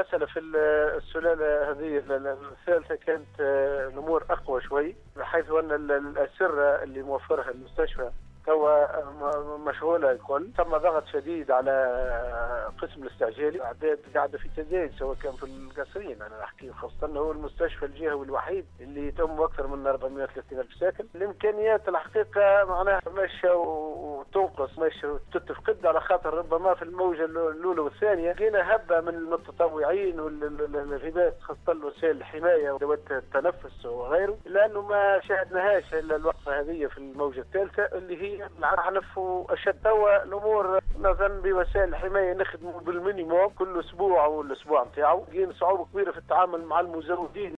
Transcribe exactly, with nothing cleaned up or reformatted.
المسألة في السلالة هذه الثالثة كانت الأمور أقوى شوي، بحيث أن الأسرة اللي موفرها المستشفى توا مشغولة الكل. تم ضغط شديد على قسم الاستعجالي، أعداد قاعدة في تزايد سواء كان في القصرين. أنا أحكي خاصة أنه هو المستشفى الجهوي الوحيد اللي يتم أكثر من أربعمائة وثلاثين ألف ساكن. الإمكانيات الحقيقة معناها ماشية وتنقص، ماشية وتتفقد، على خاطر ربما في الموجة الأولى والثانية لقينا هبة من المتطوعين والرباط خاصة وسائل الحماية وذوات التنفس وغيره، لأنه ما شاهدناهاش إلا الوقفة هذه في الموجة الثالثة اللي هي العنف وأشد. توا الأمور نظن بوسائل الحماية نخدموا بالمينيموم كل أسبوع والأسبوع نتاعو، لقينا صعوبة كبيرة في التعامل مع المزودين.